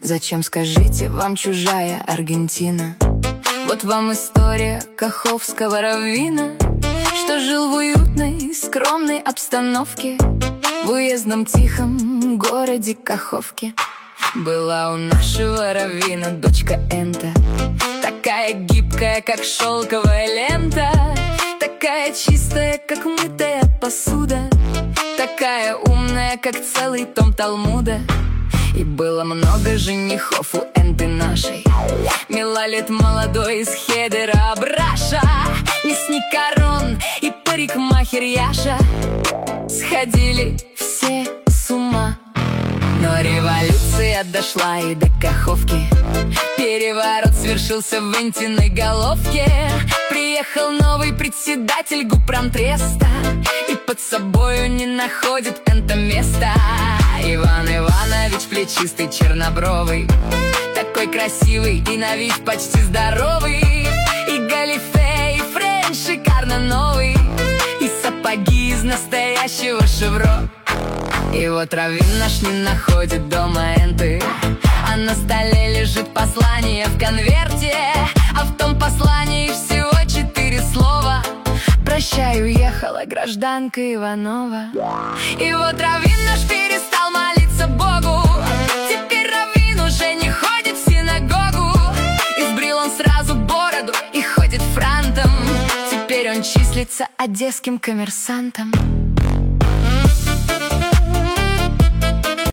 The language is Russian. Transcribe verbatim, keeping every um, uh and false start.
Зачем, скажите, вам чужая Аргентина? Вот вам история каховского раввина, что жил в уютной, скромной обстановке в уездном тихом городе Каховке. Была у нашего раввина дочка Энта, такая гибкая, как шелковая лента, такая чистая, как мытая посуда, такая умная, как целый том Талмуда. И было много женихов у Энты нашей, Милалет молодой из Хедера Абраша, мясник Арон и парикмахер Яша. Сходили все с ума, но революция дошла и до Каховки. Переворот свершился в Энтиной головке. Приехал новый председатель гуппромтреста, и под собою не находит Энта места. Иван Иванович плечистый, чернобровый, такой красивый и на вид почти здоровый. И галифе, и френч шикарно новый, и сапоги из настоящего шевро. И вот раввин наш не находит дома Энты, а на столе лежит послание в конверте, а в том послании всего четыре слова: «Прощай, уехала гражданка Иванова». И вот раввин наш перестал молиться Богу, теперь раввин уже не ходит в синагогу. Избрил он сразу бороду и ходит франтом, теперь он числится одесским коммерсантом.